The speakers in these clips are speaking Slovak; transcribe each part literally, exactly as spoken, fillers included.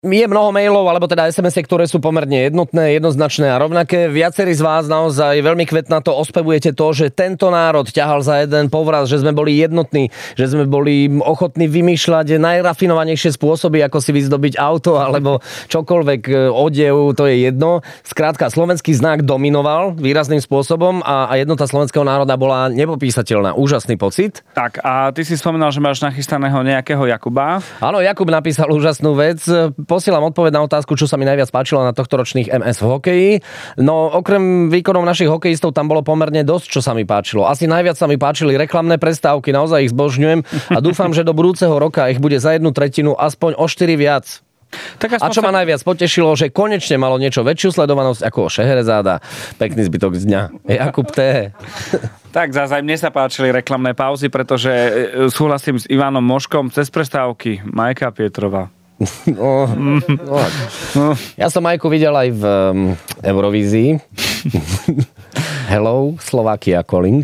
Je mnoho mailov, alebo teda es em es, ktoré sú pomerne jednotné, jednoznačné a rovnaké. Viacerí z vás naozaj veľmi kvetnato ospevujete to, že tento národ ťahal za jeden povraz, že sme boli jednotní, že sme boli ochotní vymýšľať najrafinovanejšie spôsoby, ako si vyzdobiť auto alebo čokoľvek, odev, to je jedno. Skrátka, slovenský znak dominoval výrazným spôsobom a, a jednota slovenského národa bola nepopísateľná. Úžasný pocit. Tak a ty si spomínal, že máš nachystaného nejakého Jakuba. Áno, Jakub napísal úžasnú vec. Posielam odpoveď na otázku, čo sa mi najviac páčilo na tohtoročných em es v hokeji. No, okrem výkonov našich hokejistov tam bolo pomerne dosť, čo sa mi páčilo. Asi najviac sa mi páčili reklamné prestávky, naozaj ich zbožňujem a dúfam, že do budúceho roka ich bude za jednu tretinu aspoň o štyri viac. Tak a čo ma najviac potešilo, že konečne malo niečo väčšiu sledovanosť ako Šeherezáda. Pekný zbytok z dňa. Jakub T. Tak zase aj mne sa páčili reklamné pauzy, pretože súhlasím s Ivanom Moškom cez prestávky. Majka Pietrova. No, no. Ja som Majku videl aj v um, Eurovízii. Hello, Slovakia calling.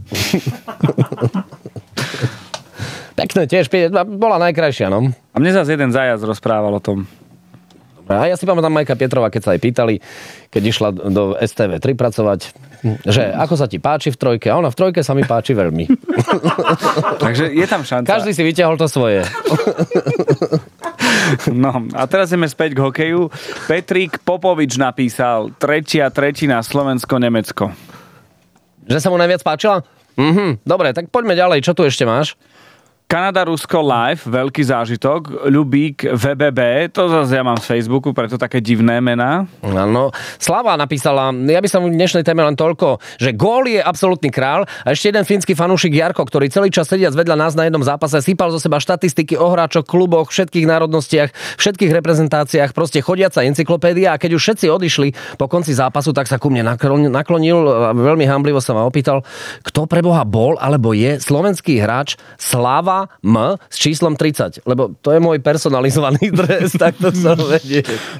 Pekné tiež, bola najkrajšia, no. A mne zase jeden zajac rozprával o tom. A ja si pamätám Majka Pietrova, keď sa aj pýtali, keď išla do es té vé tri pracovať, že ako sa ti páči v trojke? A ona v trojke sa mi páči veľmi. Takže je tam šanca. Každý si vyťahol to svoje. No, a teraz ideme späť k hokeju. Petrík Popovič napísal tretia tretina Slovensko-Nemecko. Že sa mu najviac páčila? Mhm, dobre, tak poďme ďalej. Čo tu ešte máš? Kanada-Rusko live, veľký zážitok. Ľubík vé bé bé, to zase ja mám z Facebooku, preto také divné mená. Áno. Slava napísala, ja by som v dnešnej téme len toľko, že gól je absolútny král a ešte jeden fínsky fanúšik Jarko, ktorý celý čas sediac vedľa nás na jednom zápase sypal zo seba štatistiky o hráčoch, kluboch, všetkých národnostiach, všetkých reprezentáciách, proste chodiaca encyklopédia a keď už všetci odišli po konci zápasu, tak sa ku mne naklonil a veľmi hamblivo sa ma opýtal, kto pre Boha bol alebo je slovenský hráč Slava M s číslom tridsať, lebo to je môj personalizovaný dres, tak to chcel vedieť.